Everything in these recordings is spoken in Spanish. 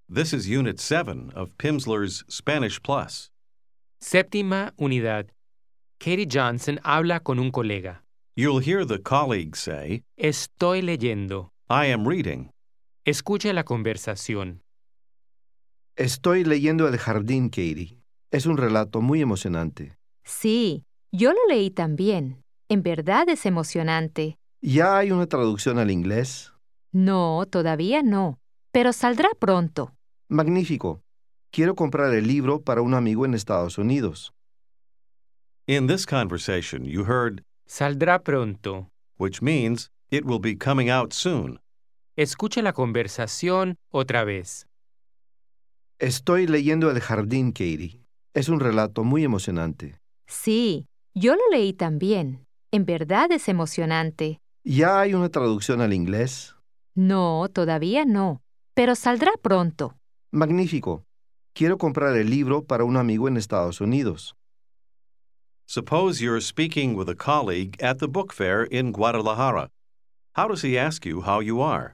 This is Unit 7 of Pimsleur's Spanish Plus. Séptima unidad. Katie Johnson habla con un colega. You'll hear the colleague say, Estoy leyendo. I am reading. Escuche la conversación. Estoy leyendo El Jardín, Katie. Es un relato muy emocionante. Sí, yo lo leí también. En verdad es emocionante. ¿Ya hay una traducción al inglés? No, todavía no, pero saldrá pronto. Magnífico. Quiero comprar el libro para un amigo en Estados Unidos. In this conversation, you heard, Saldrá pronto. which means it will be coming out soon. Escuche la conversación otra vez. Estoy leyendo El Jardín, Katie. Es un relato muy emocionante. Sí, yo lo leí también. En verdad es emocionante. ¿Ya hay una traducción al inglés? No, todavía no, pero saldrá pronto. Magnífico. Quiero comprar el libro para un amigo en Estados Unidos. Suppose you're speaking with a colleague at the book fair in Guadalajara. How does he ask you how you are?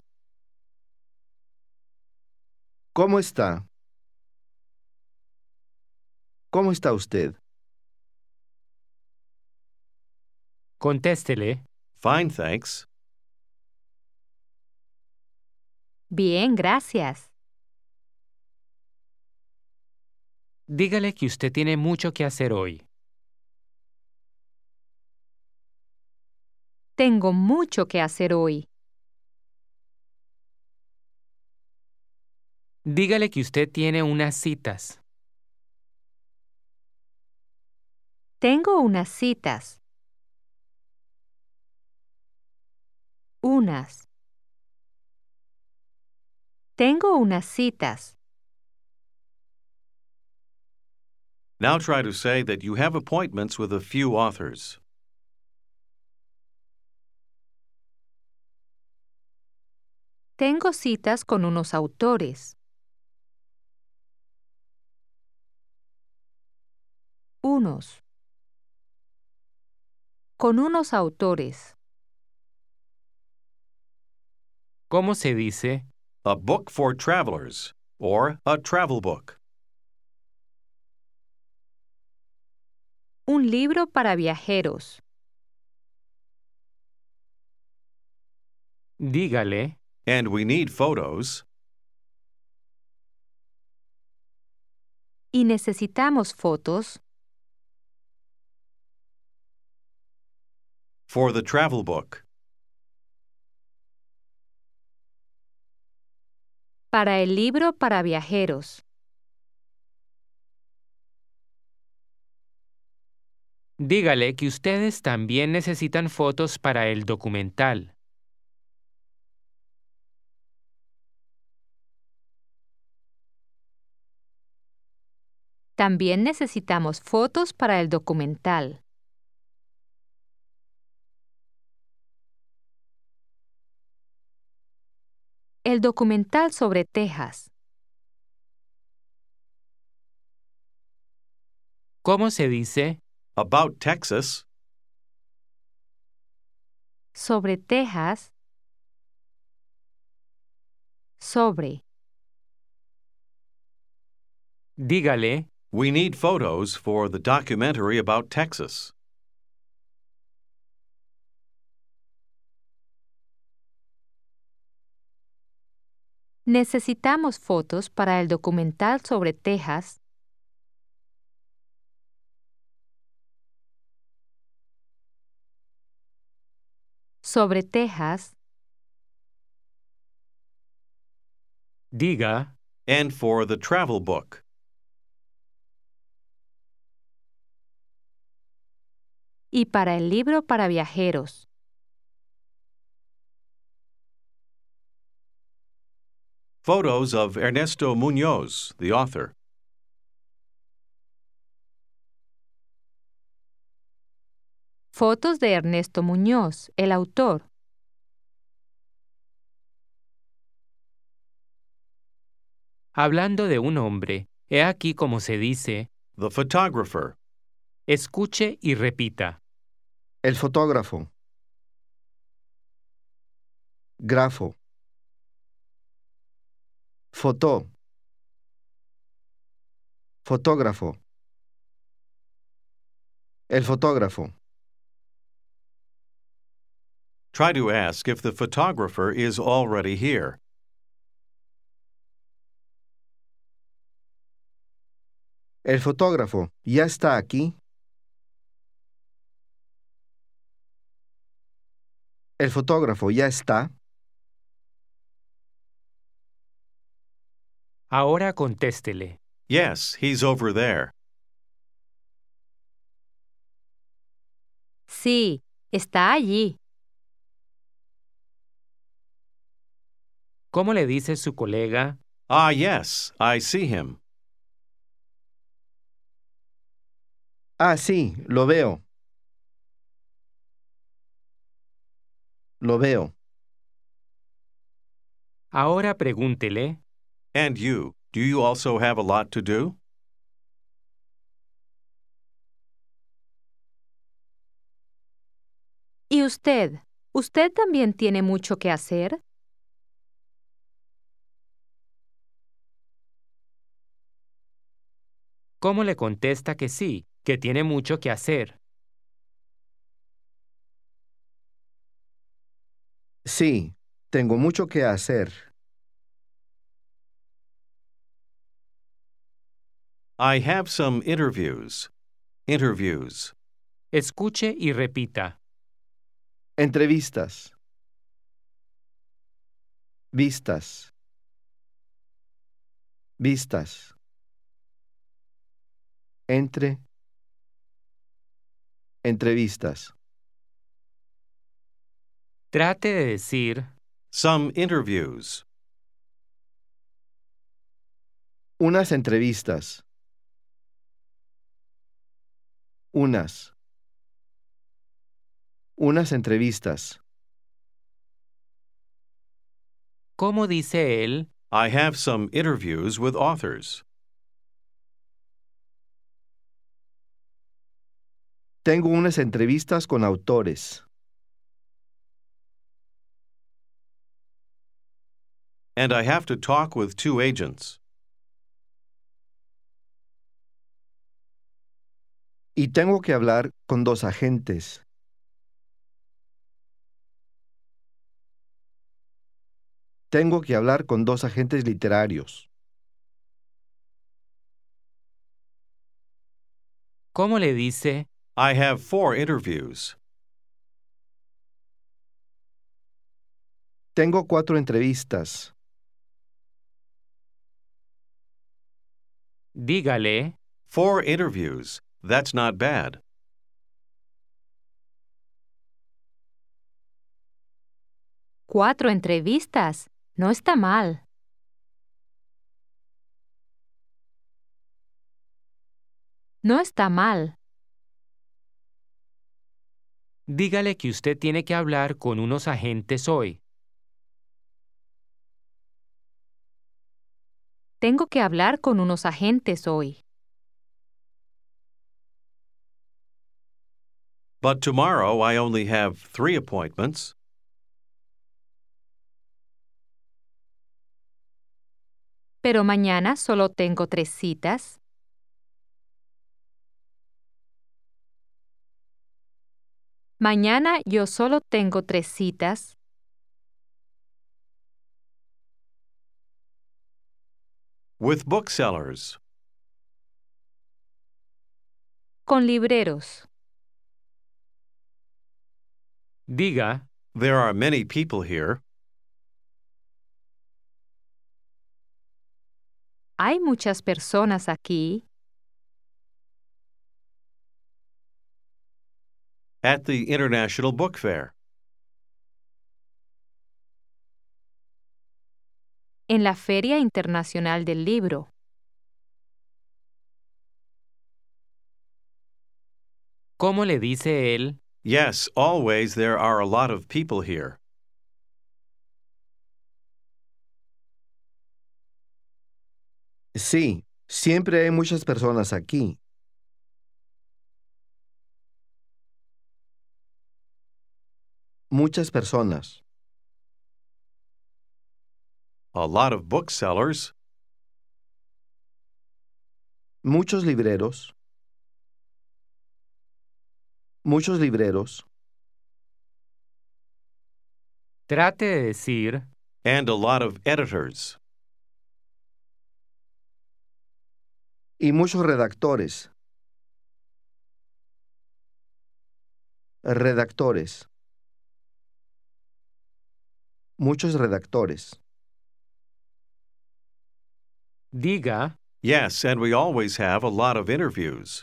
¿Cómo está? ¿Cómo está usted? Contéstele. Fine, thanks. Bien, gracias. Dígale que usted tiene mucho que hacer hoy. Tengo mucho que hacer hoy. Dígale que usted tiene unas citas. Tengo unas citas. Unas. Tengo unas citas. Now try to say that you have appointments with a few authors. Tengo citas con unos autores. Unos. Con unos autores. ¿Cómo se dice? A book for travelers, or a travel book. Un libro para viajeros. Dígale. And we need photos. Y necesitamos fotos. For the travel book. Para el libro para viajeros. Dígale que ustedes también necesitan fotos para el documental. También necesitamos fotos para el documental. El documental sobre Texas. ¿Cómo se dice? About Texas. Sobre Texas. Sobre. Dígale. We need photos for the documentary about Texas. Necesitamos fotos para el documental sobre Texas. Sobre Texas. Diga. And for the travel book. Y para el libro para viajeros. Photos of Ernesto Muñoz, the author. Fotos de Ernesto Muñoz, el autor. Hablando de un hombre, he aquí cómo se dice. The photographer. Escuche y repita. El fotógrafo. Grafo. Fotó. Fotógrafo. El fotógrafo. Try to ask if the photographer is already here. El fotógrafo. ¿Ya está aquí? El fotógrafo. ¿Ya está? Ahora contéstele. Yes, he's over there. Sí, está allí. ¿Cómo le dice su colega? Ah, yes, I see him. Ah, sí, lo veo. Lo veo. Ahora pregúntele. And you, do you also have a lot to do? ¿Y usted? ¿Usted también tiene mucho que hacer? ¿Cómo le contesta que sí, que tiene mucho que hacer? Sí, tengo mucho que hacer. I have some interviews. Interviews. Escuche y repita. Entrevistas. Vistas. Vistas. Entre. Entrevistas. Trate de decir, Some interviews. Unas entrevistas. Unas. Unas entrevistas. ¿cómo dice él? I have some interviews with authors. Tengo unas entrevistas con autores. And I have to talk with 2 agents. Y tengo que hablar con 2 agentes. Tengo que hablar con 2 agentes literarios. ¿Cómo le dice? I have 4 interviews. Tengo 4 entrevistas. Dígale, 4 interviews. That's not bad. Cuatro entrevistas. No está mal. No está mal. dígale que usted tiene que hablar con unos agentes hoy. Tengo que hablar con unos agentes hoy. But tomorrow I only have 3 appointments. Pero mañana solo tengo 3 citas. Mañana yo solo tengo 3 citas. With booksellers. Con libreros. Diga, There are many people here. Hay muchas personas aquí. At the International Book Fair. En la Feria Internacional del Libro. ¿cómo le dice él? Yes, always there are a lot of people here. Sí, siempre hay muchas personas aquí. Muchas personas. A lot of booksellers. Muchos libreros. Muchos libreros. Trate de decir, And a lot of editors. Y muchos redactores. Redactores. Muchos redactores. diga, Yes, and we always have a lot of interviews.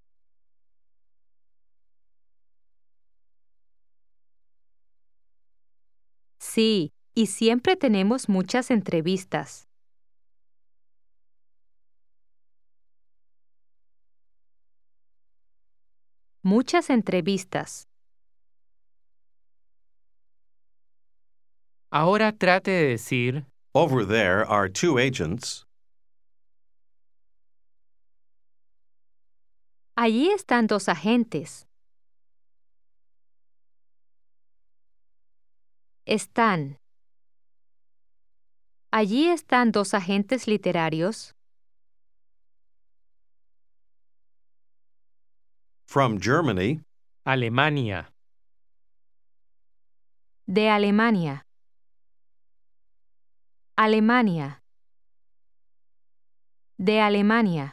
Sí, y siempre tenemos muchas entrevistas. Muchas entrevistas. ahora trate de decir, Over there are two agents. Allí están dos agentes. Están. Allí están dos agentes literarios. From Germany. Alemania. De Alemania. Alemania. De Alemania.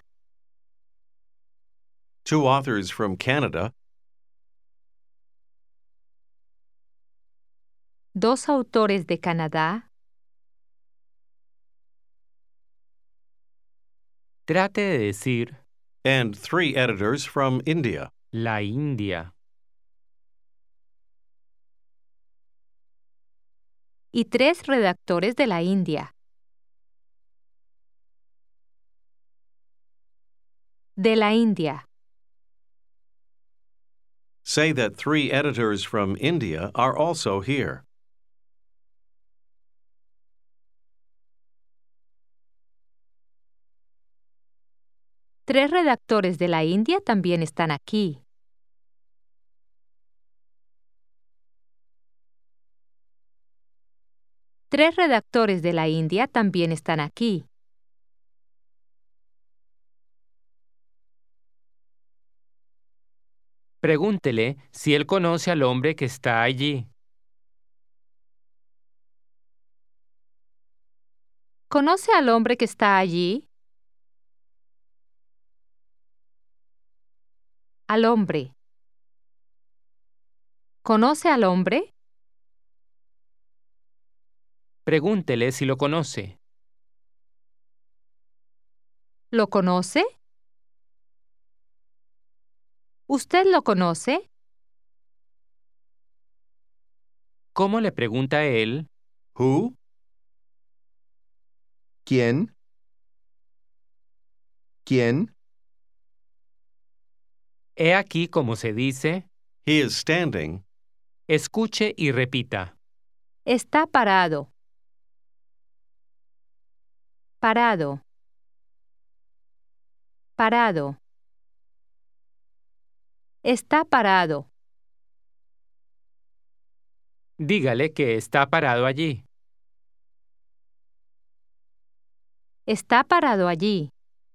Two authors from Canada. Dos autores de Canadá. Trate de decir, And three editors from India. la India. Y tres redactores de la India. De la India. Say that three editors from India are also here. Tres redactores de la India también están aquí. Tres redactores de la India también están aquí. Pregúntele si él conoce al hombre que está allí. ¿Conoce al hombre que está allí? Al hombre. ¿Conoce al hombre? Pregúntele si lo conoce. ¿Lo conoce? ¿Usted lo conoce? ¿Cómo le pregunta él? Who? ¿Quién? ¿Quién? He aquí como se dice, He is standing. escuche y repita. Está parado. Parado. Parado. Está parado. Dígale que está parado allí. Está parado allí.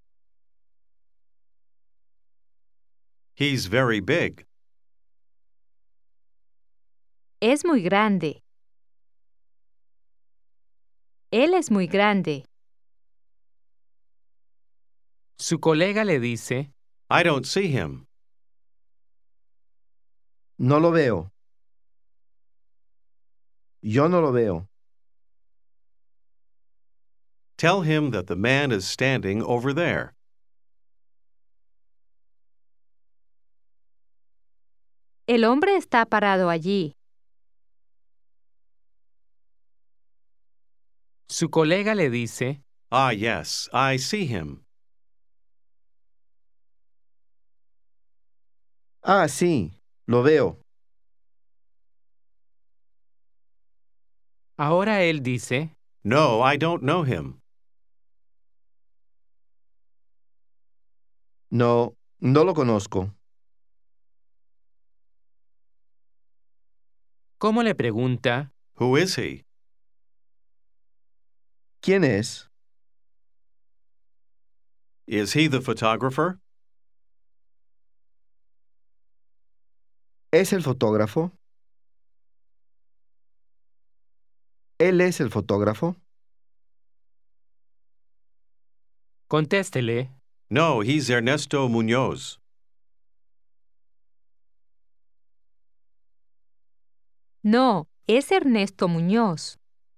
He's very big. Es muy grande. Él es muy grande. Su colega le dice, I don't see him. No lo veo. Yo no lo veo. Tell him that the man is standing over there. El hombre está parado allí. su colega le dice, Ah, yes, I see him. Ah, sí, lo veo. ahora él dice, No, I don't know him. No, no lo conozco. ¿cómo le pregunta? Who is he? ¿Quién es? Is he the photographer? ¿Es el fotógrafo? ¿Él es el fotógrafo? Contéstele. No, he's Ernesto Muñoz. No, es Ernesto Muñoz.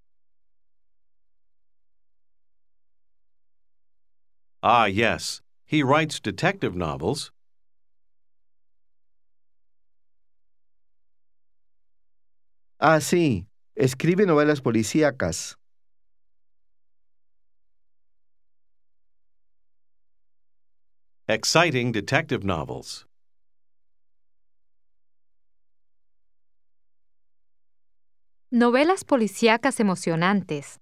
Ah, yes. He writes detective novels. Ah, sí. Escribe novelas policíacas. Exciting detective novels. Novelas policíacas emocionantes.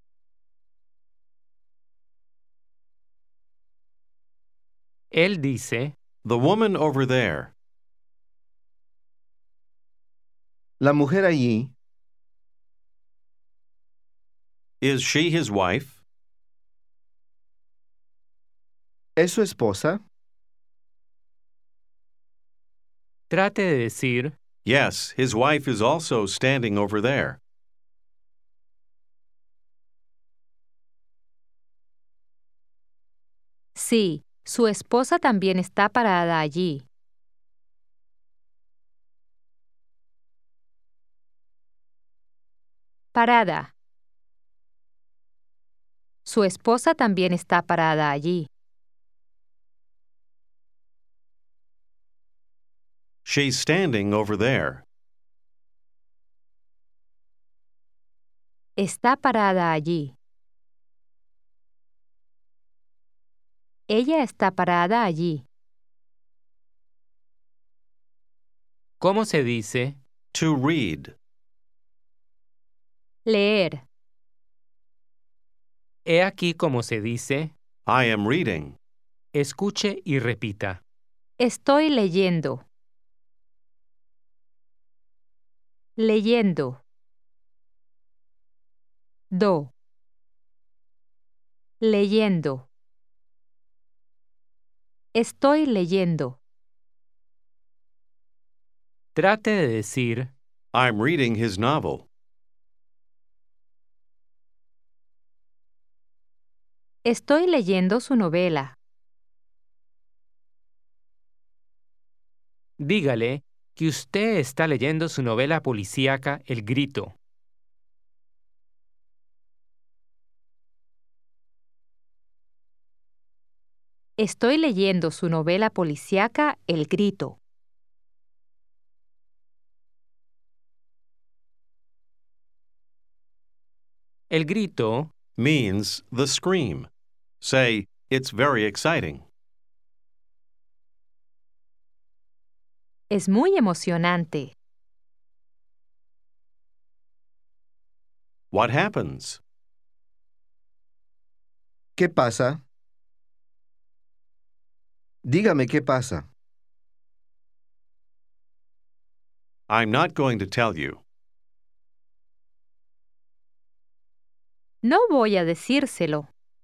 Él dice, The woman over there. La mujer allí, Is she his wife? ¿es su esposa? trate de decir, Yes, his wife is also standing over there. Sí, su esposa también está parada allí. Parada. Su esposa también está parada allí. She's standing over there. Está parada allí. Ella está parada allí. ¿cómo se dice? To read. Leer. He aquí cómo se dice, I am reading. escuche y repita. Estoy leyendo. Leyendo. Do. Leyendo. Estoy leyendo. Trate de decir, I'm reading his novel. Estoy leyendo su novela. dígale que usted está leyendo su novela policíaca El Grito. Estoy leyendo su novela policíaca El Grito. El Grito Means the scream. Say, it's very exciting. Es muy emocionante. What happens? ¿Qué pasa? Dígame qué pasa. I'm not going to tell you. No voy a decírselo.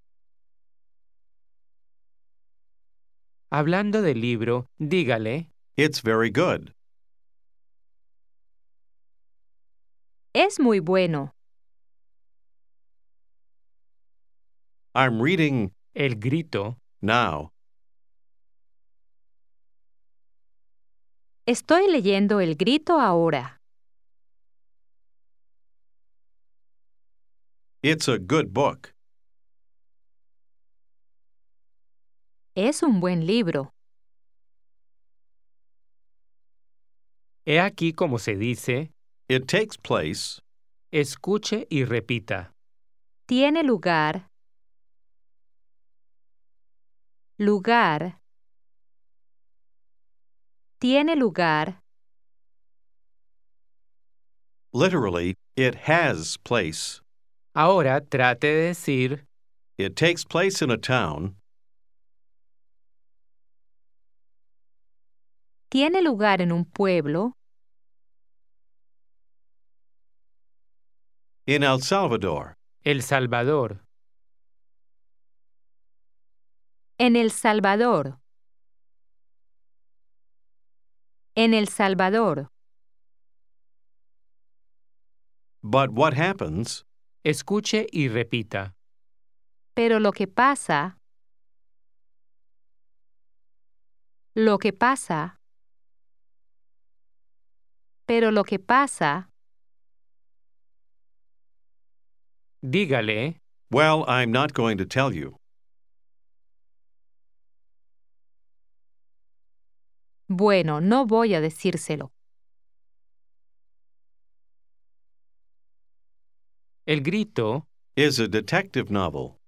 Hablando del libro, dígale, It's very good. Es muy bueno. I'm reading El Grito, now. Estoy leyendo El Grito ahora. It's a good book. Es un buen libro. he aquí cómo se dice, It takes place. escuche y repita. Tiene lugar. Lugar. Tiene lugar. Literally, it has place. Ahora trate de decir, It takes place in a town. Tiene lugar en un pueblo. In El Salvador. El Salvador. En El Salvador. En El Salvador. But what happens? Escuche y repita. Pero lo que pasa. Lo que pasa. Pero lo que pasa. Dígale, Well, I'm not going to tell you. Bueno, no voy a decírselo. el grito Is a detective novel.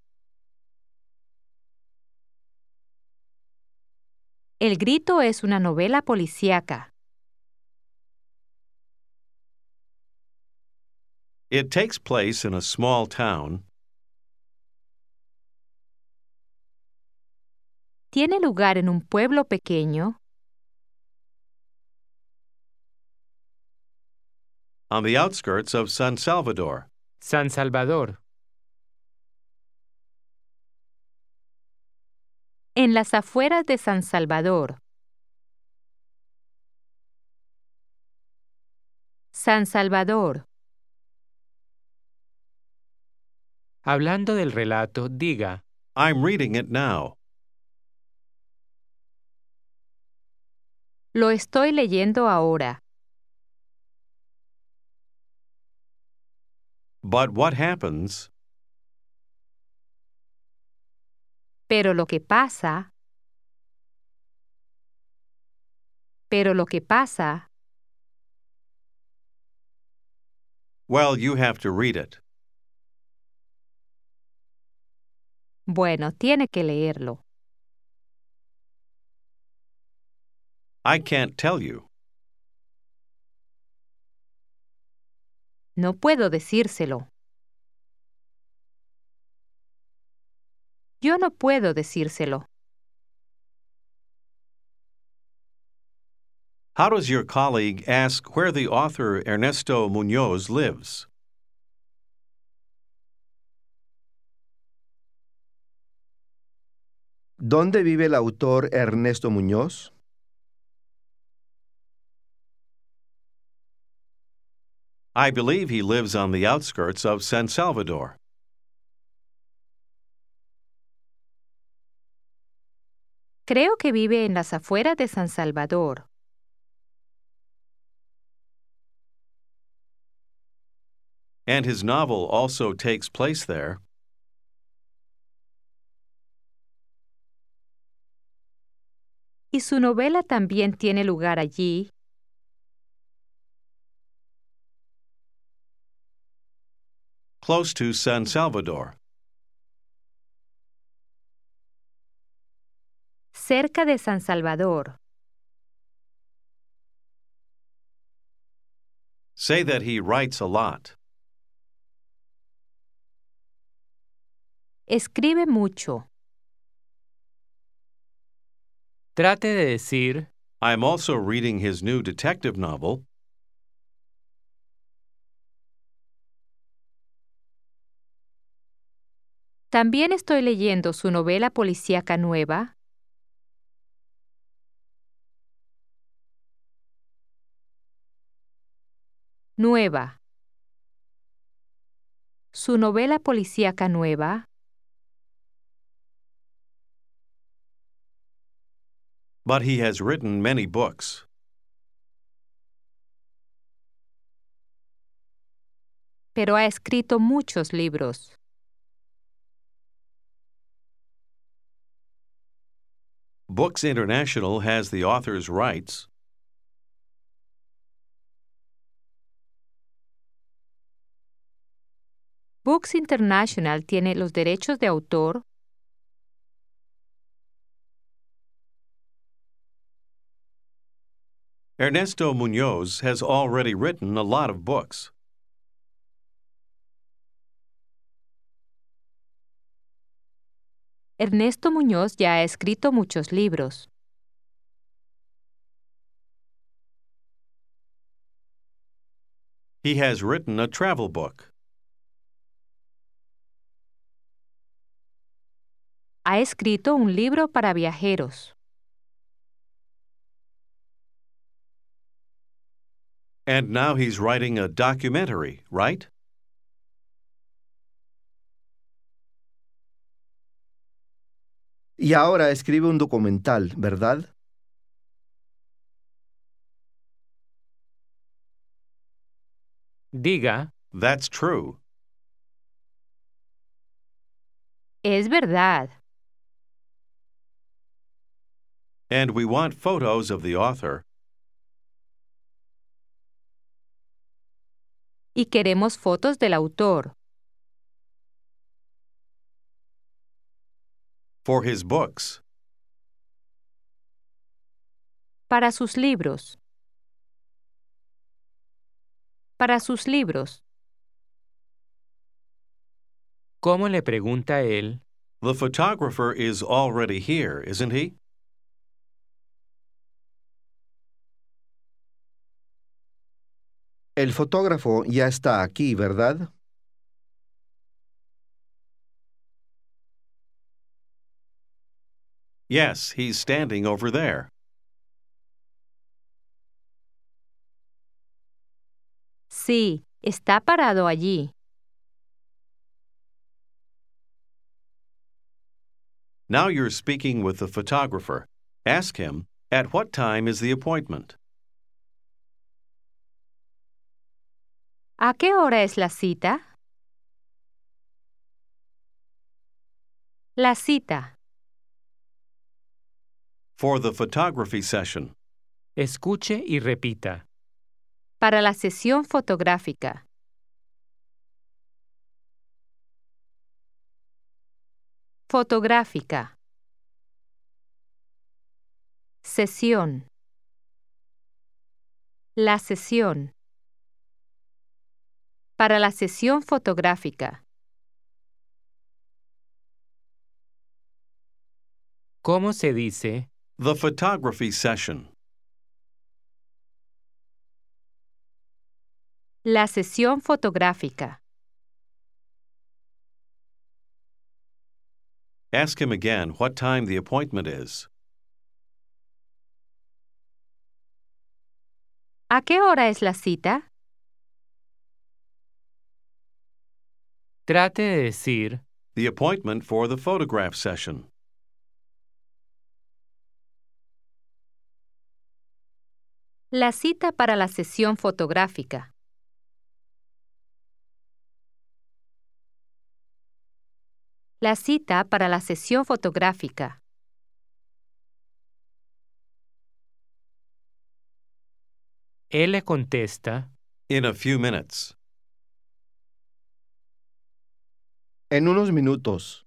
El grito es una novela policíaca. It takes place in a small town. Tiene lugar en un pueblo pequeño. On the outskirts of San Salvador. San Salvador. En las afueras de San Salvador. San Salvador. Hablando del relato, diga, I'm reading it now. Lo estoy leyendo ahora. But what happens? Pero lo que pasa. Pero lo que pasa. Well, you have to read it. Bueno, tiene que leerlo. I can't tell you. No puedo decírselo. Yo no puedo decírselo. How does your colleague ask where the author Ernesto Muñoz lives? ¿Dónde vive el autor Ernesto Muñoz? I believe he lives on the outskirts of San Salvador. Creo que vive en las afueras de San Salvador. And his novel also takes place there. Y su novela también tiene lugar allí. Close to San Salvador. Cerca de San Salvador. Say that he writes a lot. Escribe mucho. trate de decir, I'm also reading his new detective novel. También estoy leyendo su novela policíaca nueva. Nueva. Su novela policíaca nueva. But he has written many books. Pero ha escrito muchos libros. Books International has the author's rights. Books International tiene los derechos de autor. Ernesto Muñoz has already written a lot of books. Ernesto Muñoz ya ha escrito muchos libros. He has written a travel book. ha escrito un libro para viajeros. And now he's writing a documentary, right? Y ahora escribe un documental, ¿verdad? Diga, That's true. Es verdad. And we want photos of the author. Y queremos fotos del autor. For his books. Para sus libros. Para sus libros. ¿cómo le pregunta él? The photographer is already here, isn't he? El fotógrafo ya está aquí, ¿verdad? Yes, he's standing over there. Sí, está parado allí. Now you're speaking with the photographer. Ask him, at what time is the appointment? ¿A qué hora es la cita? La cita. For the photography session. Escuche y repita. Para la sesión fotográfica. Fotográfica. Sesión. La sesión. Para la sesión fotográfica. ¿Cómo se dice? The photography session. La sesión fotográfica. Ask him again what time the appointment is. ¿A qué hora es la cita? Trate de decir, The appointment for the photograph session. La cita para la sesión fotográfica. La cita para la sesión fotográfica. él le contesta, In a few minutes. En unos minutos.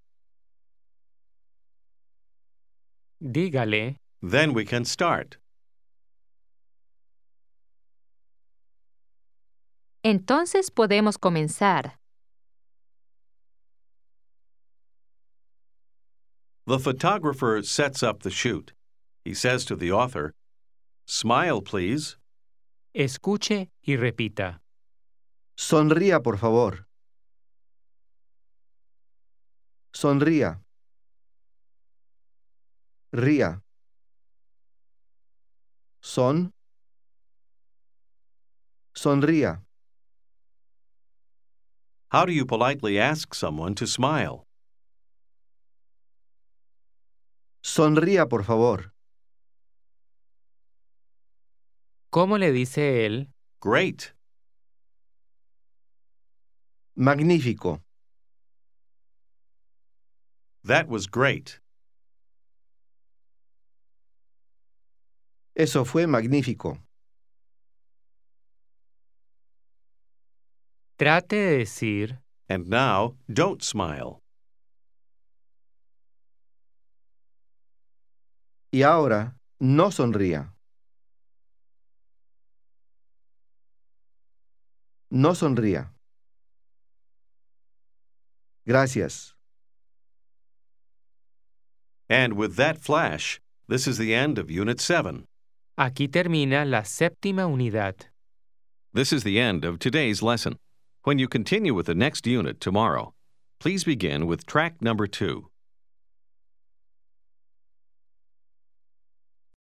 dígale, Then we can start. Entonces podemos comenzar. The photographer sets up the shoot. He says to the author, Smile, please. escuche y repita. Sonría, por favor. Sonría. Ría. Sonría. How do you politely ask someone to smile? Sonría, por favor. ¿Cómo le dice él? Great. Magnífico. That was great. Eso fue magnífico. Trate de decir, And now, don't smile. Y ahora, no sonría. No sonría. Gracias. And with that flash, this is the end of Unit 7. aquí termina la séptima unidad. This is the end of today's lesson. When you continue with the next unit tomorrow, please begin with track number 2.